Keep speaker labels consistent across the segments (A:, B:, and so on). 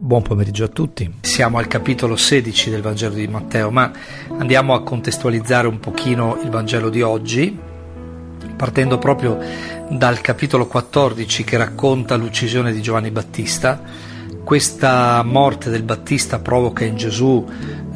A: Buon pomeriggio a tutti. Siamo al capitolo 16 del Vangelo di Matteo, ma andiamo a contestualizzare un pochino il Vangelo di oggi, partendo proprio dal capitolo 14 che racconta l'uccisione di Giovanni Battista. Questa morte del Battista provoca in Gesù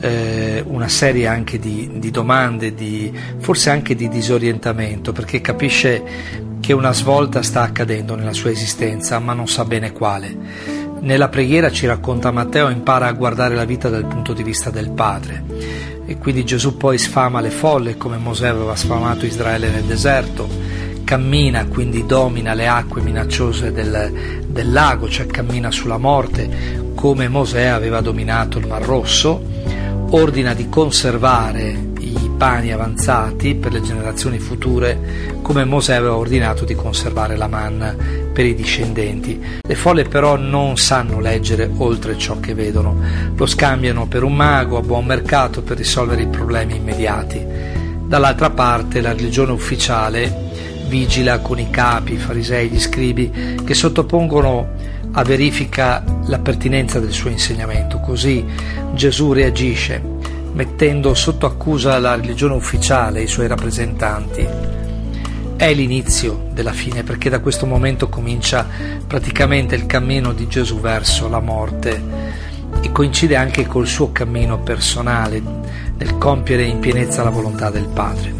A: una serie anche di domande, forse anche di disorientamento, perché capisce che una svolta sta accadendo nella sua esistenza, ma non sa bene quale. Nella preghiera, ci racconta Matteo, impara a guardare la vita dal punto di vista del Padre, e quindi Gesù poi sfama le folle come Mosè aveva sfamato Israele nel deserto, cammina, quindi domina le acque minacciose del lago, cioè cammina sulla morte come Mosè aveva dominato il Mar Rosso, ordina di conservare i pani avanzati per le generazioni future come Mosè aveva ordinato di conservare la manna per i discendenti. Le folle però non sanno leggere oltre ciò che vedono, lo scambiano per un mago a buon mercato per risolvere i problemi immediati. Dall'altra parte la religione ufficiale vigila con i capi, i farisei, gli scribi, che sottopongono a verifica la pertinenza del suo insegnamento. Così Gesù reagisce mettendo sotto accusa la religione ufficiale e i suoi rappresentanti. È l'inizio della fine, perché da questo momento comincia praticamente il cammino di Gesù verso la morte, e coincide anche col suo cammino personale nel compiere in pienezza la volontà del Padre.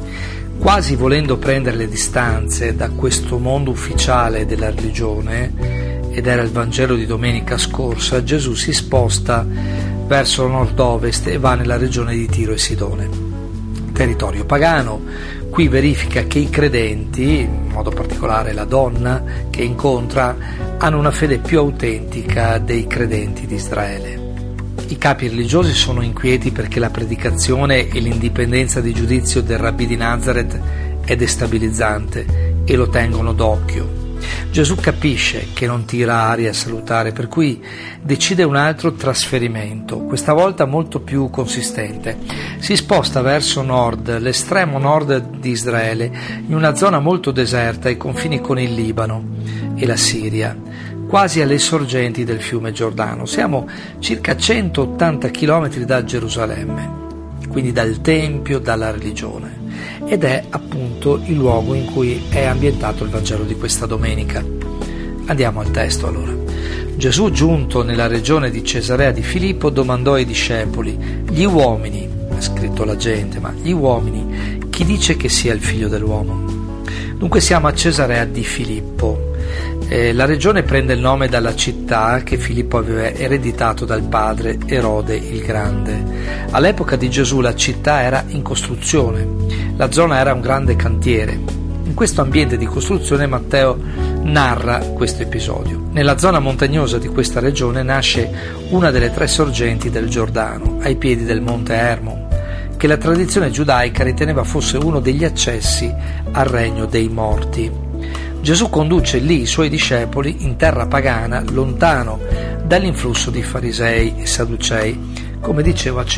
A: Quasi volendo prendere le distanze da questo mondo ufficiale della religione, ed era il Vangelo di domenica scorsa, Gesù si sposta verso nord-ovest e va nella regione di Tiro e Sidone, territorio pagano. Qui verifica che i credenti, in modo particolare la donna che incontra, hanno una fede più autentica dei credenti di Israele. I capi religiosi sono inquieti perché la predicazione e l'indipendenza di giudizio del Rabbì di Nazaret è destabilizzante e lo tengono d'occhio. Gesù capisce che non tira aria a salutare, per cui decide un altro trasferimento, questa volta molto più consistente. Si sposta verso nord, l'estremo nord di Israele, in una zona molto deserta ai confini con il Libano e la Siria, quasi alle sorgenti del fiume Giordano. Siamo circa 180 chilometri da Gerusalemme, quindi dal Tempio, dalla religione, ed è appunto il luogo in cui è ambientato il Vangelo di questa domenica. Andiamo al testo allora. Gesù, giunto nella regione di Cesarea di Filippo, domandò ai discepoli: gli uomini, è scritto la gente, ma gli uomini, chi dice che sia il figlio dell'uomo? Dunque siamo a Cesarea di Filippo. La regione prende il nome dalla città che Filippo aveva ereditato dal padre Erode il Grande. All'epoca di Gesù la città era in costruzione, la zona era un grande cantiere. In questo ambiente di costruzione Matteo narra questo episodio. Nella zona montagnosa di questa regione nasce una delle tre sorgenti del Giordano, ai piedi del monte Hermon, che la tradizione giudaica riteneva fosse uno degli accessi al regno dei morti. Gesù conduce lì i suoi discepoli in terra pagana, lontano dall'influsso di farisei e sadducei, come dicevo a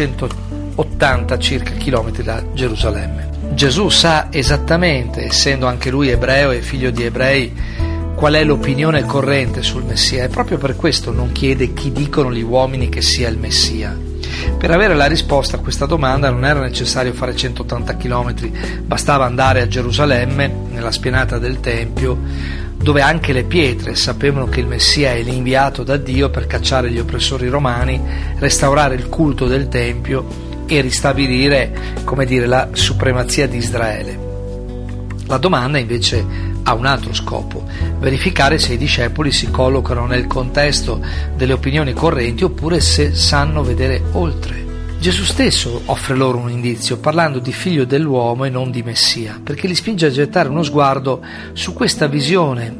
A: 180 circa chilometri da Gerusalemme. Gesù sa esattamente, essendo anche lui ebreo e figlio di ebrei, qual è l'opinione corrente sul Messia, e proprio per questo non chiede chi dicono gli uomini che sia il Messia. Per avere la risposta a questa domanda non era necessario fare 180 chilometri, bastava andare a Gerusalemme, nella spianata del Tempio, dove anche le pietre sapevano che il Messia è l'inviato da Dio per cacciare gli oppressori romani, restaurare il culto del Tempio e ristabilire, la supremazia di Israele. La domanda invece ha un altro scopo: verificare se i discepoli si collocano nel contesto delle opinioni correnti oppure se sanno vedere oltre. Gesù stesso offre loro un indizio parlando di figlio dell'uomo e non di Messia, perché li spinge a gettare uno sguardo su questa visione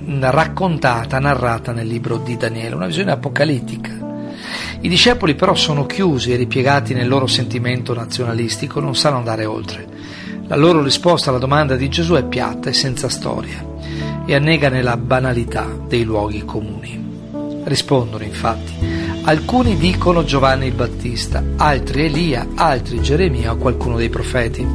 A: narrata nel libro di Daniele, una visione apocalittica. I discepoli però sono chiusi e ripiegati nel loro sentimento nazionalistico, non sanno andare oltre. La loro risposta alla domanda di Gesù è piatta e senza storia e annega nella banalità dei luoghi comuni. Rispondono infatti: alcuni dicono Giovanni il Battista, altri Elia, altri Geremia o qualcuno dei profeti.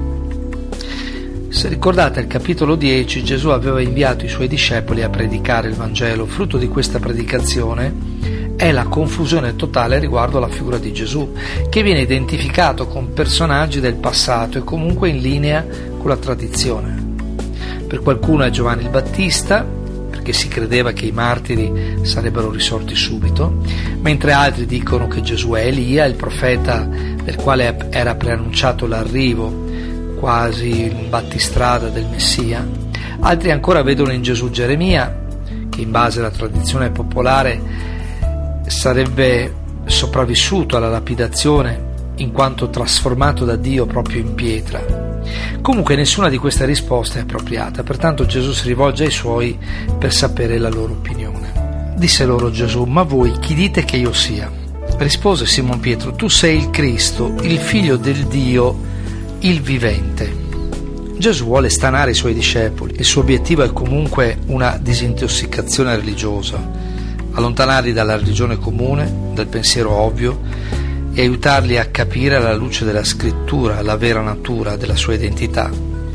A: Se ricordate al capitolo 10, Gesù aveva inviato i suoi discepoli a predicare il Vangelo. Frutto di questa predicazione è la confusione totale riguardo alla figura di Gesù, che viene identificato con personaggi del passato e comunque in linea con la tradizione. Per qualcuno è Giovanni il Battista, perché si credeva che i martiri sarebbero risorti subito, mentre altri dicono che Gesù è Elia, il profeta del quale era preannunciato l'arrivo, quasi in battistrada del Messia. Altri ancora vedono in Gesù Geremia, che in base alla tradizione popolare sarebbe sopravvissuto alla lapidazione in quanto trasformato da Dio proprio in pietra. Comunque nessuna di queste risposte è appropriata, pertanto Gesù si rivolge ai suoi per sapere la loro opinione. Disse loro Gesù: ma voi chi dite che io sia? Rispose Simon Pietro: tu sei il Cristo, il figlio del Dio, il vivente. Gesù vuole stanare i suoi discepoli. Il suo obiettivo è comunque una disintossicazione religiosa, allontanarli dalla religione comune, dal pensiero ovvio e aiutarli a capire alla luce della scrittura la vera natura della sua identità.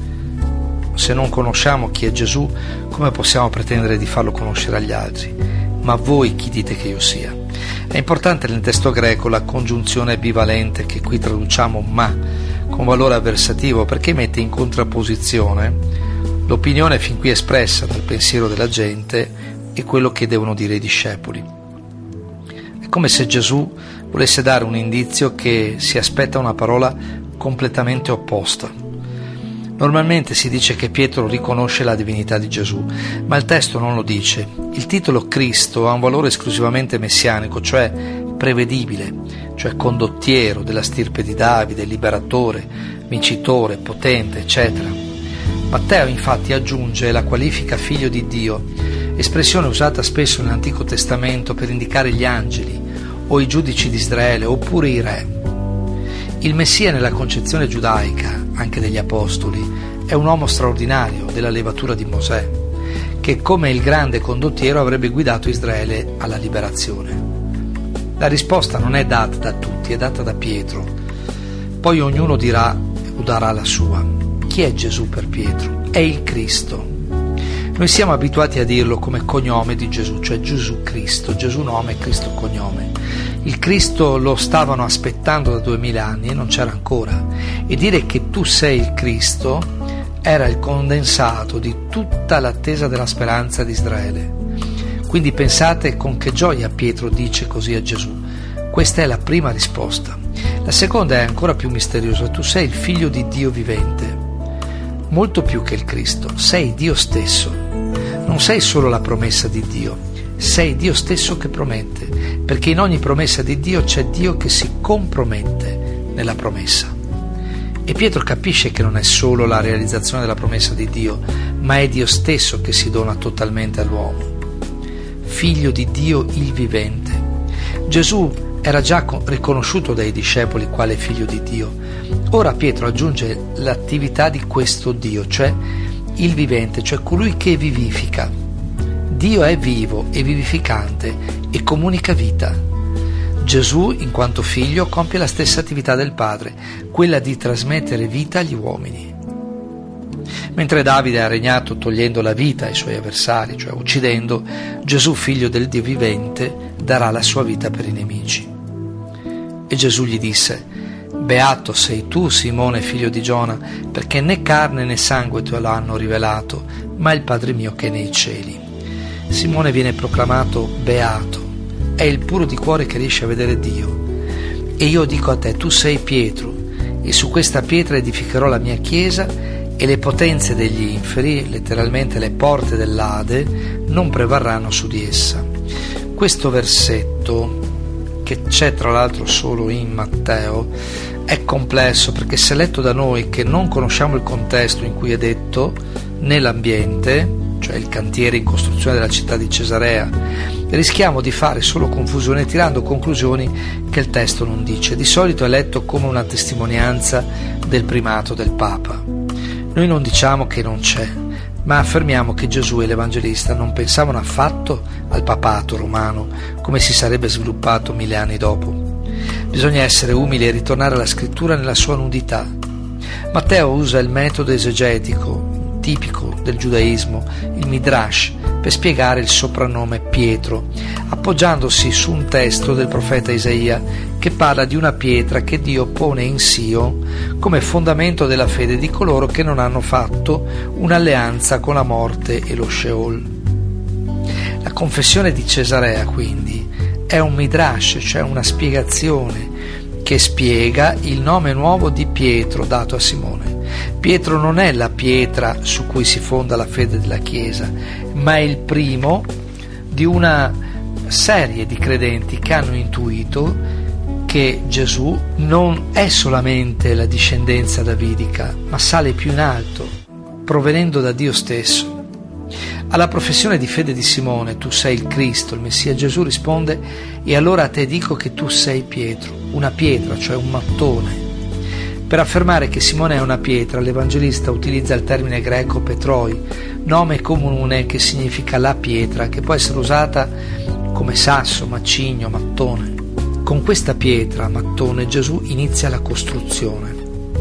A: Se non conosciamo chi è Gesù, come possiamo pretendere di farlo conoscere agli altri? Ma voi chi dite che io sia? È importante nel testo greco la congiunzione bivalente che qui traduciamo ma, con valore avversativo, perché mette in contrapposizione l'opinione fin qui espressa dal pensiero della gente e quello che devono dire i discepoli. È come se Gesù volesse dare un indizio che si aspetta una parola completamente opposta. Normalmente si dice che Pietro riconosce la divinità di Gesù, ma il testo non lo dice. Il titolo Cristo ha un valore esclusivamente messianico, cioè prevedibile, cioè condottiero della stirpe di Davide, liberatore, vincitore, potente, eccetera. Matteo infatti aggiunge la qualifica figlio di Dio, espressione usata spesso nell'Antico Testamento per indicare gli angeli o i giudici di Israele oppure i re. Il Messia nella concezione giudaica, anche degli apostoli, è un uomo straordinario della levatura di Mosè, che come il grande condottiero avrebbe guidato Israele alla liberazione. La risposta non è data da tutti, è data da Pietro. Poi ognuno dirà o darà la sua. Chi è Gesù per Pietro? È il Cristo. Noi siamo abituati a dirlo come cognome di Gesù, cioè Gesù Cristo, Gesù nome, Cristo cognome. Il Cristo lo stavano aspettando da 2000 anni e non c'era ancora. E dire che tu sei il Cristo era il condensato di tutta l'attesa della speranza di Israele. Quindi pensate con che gioia Pietro dice così a Gesù. Questa è la prima risposta. La seconda è ancora più misteriosa. Tu sei il figlio di Dio vivente. Molto più che il Cristo, sei Dio stesso. Non sei solo la promessa di Dio, sei Dio stesso che promette, perché in ogni promessa di Dio c'è Dio che si compromette nella promessa. E Pietro capisce che non è solo la realizzazione della promessa di Dio, ma è Dio stesso che si dona totalmente all'uomo. Figlio di Dio il vivente. Gesù era già riconosciuto dai discepoli quale figlio di Dio. Ora Pietro aggiunge l'attività di questo Dio, cioè il vivente, cioè colui che vivifica. Dio è vivo e vivificante e comunica vita. Gesù, in quanto figlio, compie la stessa attività del Padre, quella di trasmettere vita agli uomini. Mentre Davide ha regnato togliendo la vita ai suoi avversari, cioè uccidendo, Gesù, figlio del Dio vivente, darà la sua vita per i nemici. E Gesù gli disse: beato sei tu, Simone, figlio di Giona, perché né carne né sangue te lo hanno rivelato, ma il Padre mio che è nei cieli. Simone viene proclamato beato, è il puro di cuore che riesce a vedere Dio. E io dico a te, tu sei Pietro, e su questa pietra edificherò la mia chiesa, e le potenze degli inferi, letteralmente le porte dell'Ade, non prevarranno su di essa. Questo versetto, che c'è tra l'altro solo in Matteo, è complesso perché se letto da noi che non conosciamo il contesto in cui è detto, né l'ambiente, cioè il cantiere in costruzione della città di Cesarea, rischiamo di fare solo confusione tirando conclusioni che il testo non dice. Di solito è letto come una testimonianza del primato del Papa. Noi non diciamo che non c'è, ma affermiamo che Gesù e l'Evangelista non pensavano affatto al papato romano come si sarebbe sviluppato 1000 anni dopo. Bisogna essere umili e ritornare alla scrittura nella sua nudità. Matteo usa il metodo esegetico tipico del giudaismo, il midrash, per spiegare il soprannome Pietro, appoggiandosi su un testo del profeta Isaia che parla di una pietra che Dio pone in Sion come fondamento della fede di coloro che non hanno fatto un'alleanza con la morte e lo Sheol. La confessione di Cesarea, quindi, è un midrash, cioè una spiegazione che spiega il nome nuovo di Pietro dato a Simone. Pietro non è la pietra su cui si fonda la fede della Chiesa, ma è il primo di una serie di credenti che hanno intuito che Gesù non è solamente la discendenza davidica, ma sale più in alto, provenendo da Dio stesso. Alla professione di fede di Simone, tu sei il Cristo, il Messia, Gesù risponde: e allora a te dico che tu sei Pietro, una pietra, cioè un mattone. Per affermare che Simone è una pietra, l'Evangelista utilizza il termine greco petroi, nome comune che significa la pietra, che può essere usata come sasso, macigno, mattone. Con questa pietra, mattone, Gesù inizia la costruzione.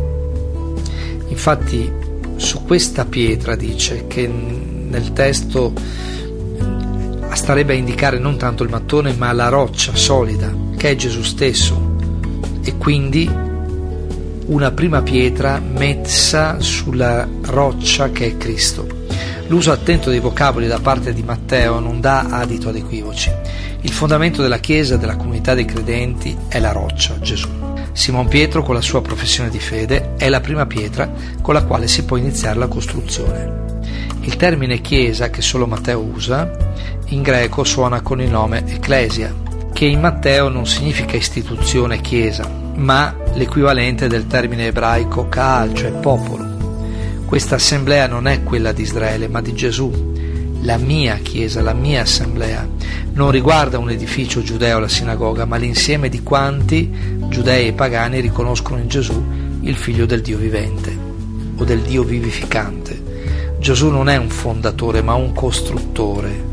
A: Infatti, su questa pietra dice che nel testo starebbe a indicare non tanto il mattone, ma la roccia solida, che è Gesù stesso, e quindi una prima pietra messa sulla roccia che è Cristo. L'uso attento dei vocaboli da parte di Matteo non dà adito ad equivoci. Il fondamento della Chiesa, della comunità dei credenti, è la roccia, Gesù. Simon Pietro, con la sua professione di fede, è la prima pietra con la quale si può iniziare la costruzione. Il termine Chiesa, che solo Matteo usa, in greco suona con il nome Ecclesia, che in Matteo non significa istituzione Chiesa, ma l'equivalente del termine ebraico Kaal, cioè popolo. Questa assemblea non è quella di Israele, ma di Gesù. La mia Chiesa, la mia assemblea, non riguarda un edificio giudeo, la sinagoga, ma l'insieme di quanti, giudei e pagani, riconoscono in Gesù il Figlio del Dio vivente o del Dio vivificante. Gesù non è un fondatore, ma un costruttore.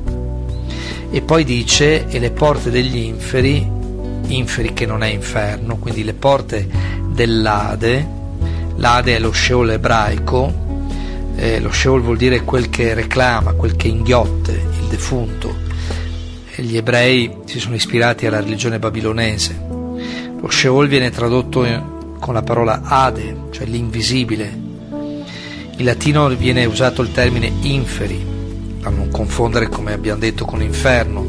A: E poi dice: e le porte degli inferi che non è inferno, quindi le porte dell'Ade, l'Ade è lo Sheol ebraico, lo Sheol vuol dire quel che reclama, quel che inghiotte, il defunto. E gli ebrei si sono ispirati alla religione babilonese. Lo Sheol viene tradotto con la parola Ade, cioè l'invisibile. In latino viene usato il termine inferi, per non confondere, come abbiamo detto, con inferno.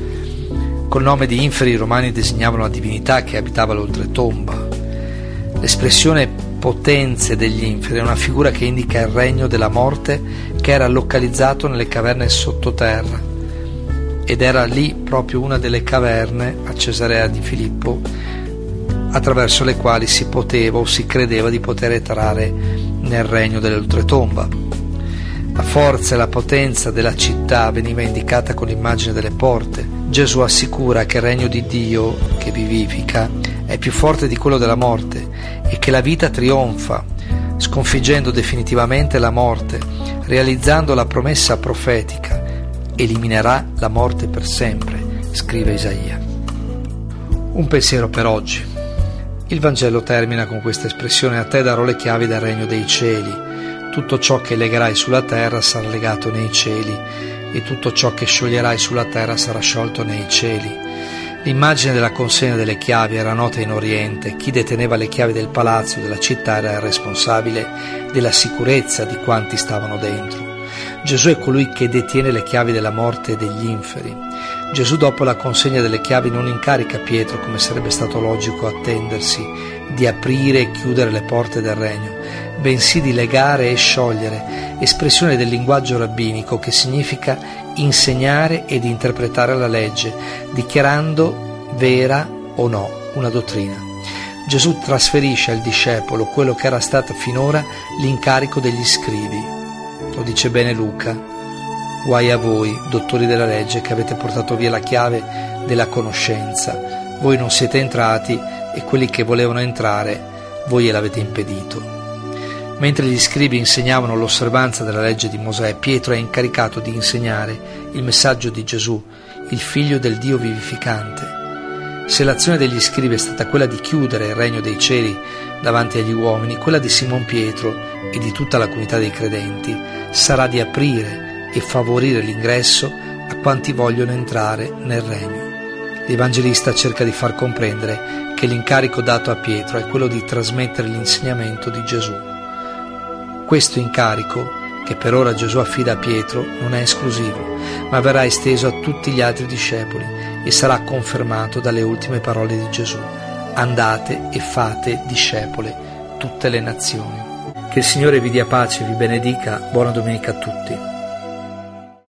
A: Col nome di inferi i romani designavano la divinità che abitava l'oltretomba. L'espressione potenze degli inferi è una figura che indica il regno della morte che era localizzato nelle caverne sottoterra, ed era lì proprio una delle caverne a Cesarea di Filippo attraverso le quali si poteva o si credeva di poter entrare nel regno dell'oltretomba. La forza e la potenza della città veniva indicata con l'immagine delle porte. Gesù assicura che il regno di Dio, che vivifica, è più forte di quello della morte e che la vita trionfa, sconfiggendo definitivamente la morte, realizzando la promessa profetica: eliminerà la morte per sempre, scrive Isaia. Un pensiero per oggi. Il Vangelo termina con questa espressione: a te darò le chiavi del regno dei cieli. Tutto ciò che legherai sulla terra sarà legato nei cieli, e tutto ciò che scioglierai sulla terra sarà sciolto nei cieli. L'immagine della consegna delle chiavi era nota in Oriente. Chi deteneva le chiavi del palazzo della città era il responsabile della sicurezza di quanti stavano dentro. Gesù è colui che detiene le chiavi della morte e degli inferi. Gesù, dopo la consegna delle chiavi, non incarica Pietro, come sarebbe stato logico attendersi, di aprire e chiudere le porte del regno, bensì di legare e sciogliere, espressione del linguaggio rabbinico che significa insegnare ed interpretare la legge, dichiarando vera o no una dottrina. Gesù trasferisce al discepolo quello che era stato finora l'incarico degli scribi. Lo dice bene Luca: guai a voi, dottori della legge, che avete portato via la chiave della conoscenza. Voi non siete entrati e quelli che volevano entrare voi gliel'avete impedito. Mentre gli scribi insegnavano l'osservanza della legge di Mosè, Pietro è incaricato di insegnare il messaggio di Gesù, il Figlio del Dio vivificante. Se l'azione degli scribi è stata quella di chiudere il regno dei cieli davanti agli uomini, quella di Simon Pietro e di tutta la comunità dei credenti sarà di aprire, e favorire l'ingresso a quanti vogliono entrare nel regno. L'Evangelista cerca di far comprendere che l'incarico dato a Pietro è quello di trasmettere l'insegnamento di Gesù. Questo incarico, che per ora Gesù affida a Pietro, non è esclusivo, ma verrà esteso a tutti gli altri discepoli e sarà confermato dalle ultime parole di Gesù: andate e fate discepole tutte le nazioni. Che il Signore vi dia pace e vi benedica. Buona domenica a tutti.